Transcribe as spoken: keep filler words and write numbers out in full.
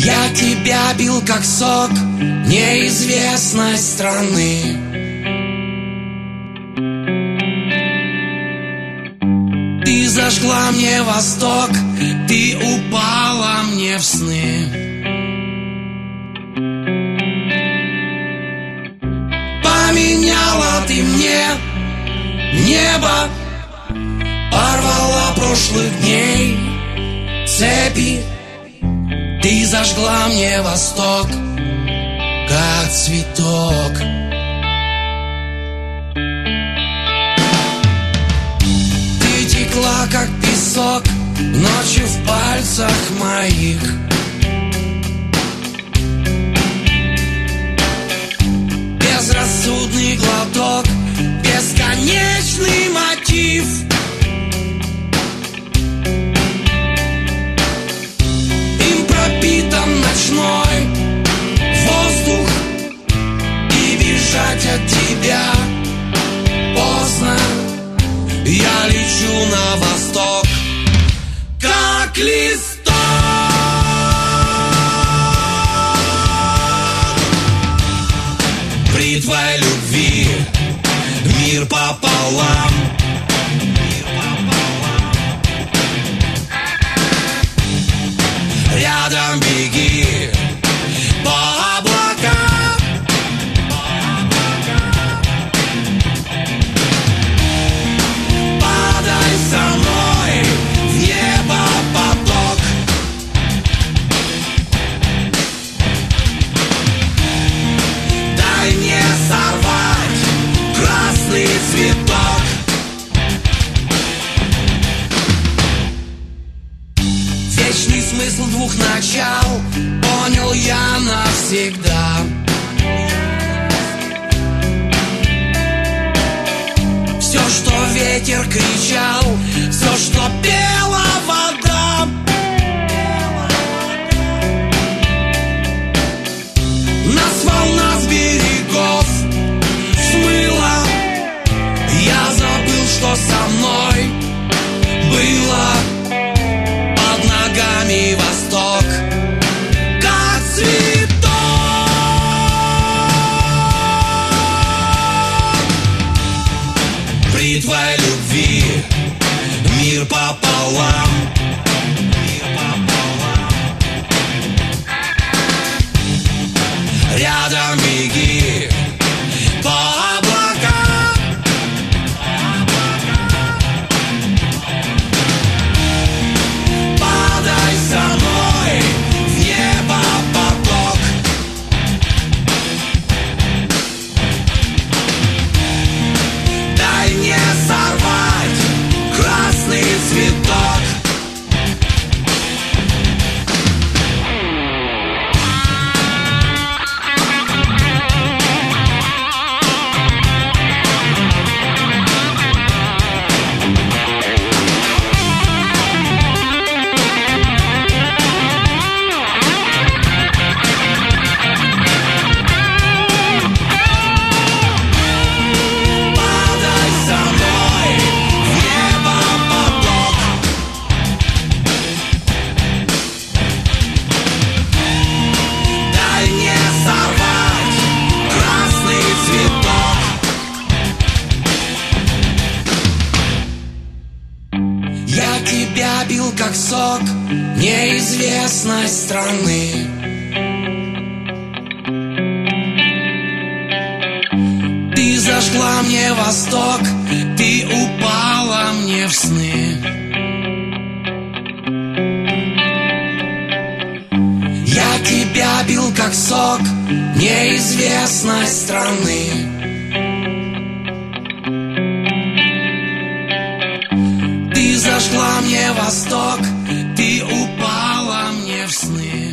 Я тебя бил как сок неизвестной страны. Ты зажгла мне восток, ты упала мне в сны. Поменяла ты мне небо, порвала прошлых дней цепи. Ты зажгла мне восток, как цветок. Ты текла, как песок, ночью в пальцах моих. Безрассудный глоток, бесконечный мотив. Пропитан ночной воздух, и бежать от тебя поздно. Я лечу на восток, как листок. При твоей любви мир пополам. Рядом беги по облакам. Падай со мной в небо поток. Дай мне сорвать красный цветок. Вечный смысл двух начал понял я навсегда. Все, что ветер кричал, все, что пела вода, нас волна с берегов смыла. Я забыл, что со мной было. Ногами восток, как цветок. При твоей любви мир пополам. Рядом беги по облакам. Со мной в небо поток. Дай мне сорвать красный цветок. Я тебя бил как сок неизвестной страны. Ты зажгла мне восток, ты упала мне в сны. Я тебя бил как сок неизвестной страны. Ты зажгла мне восток, ты упала мне в сны.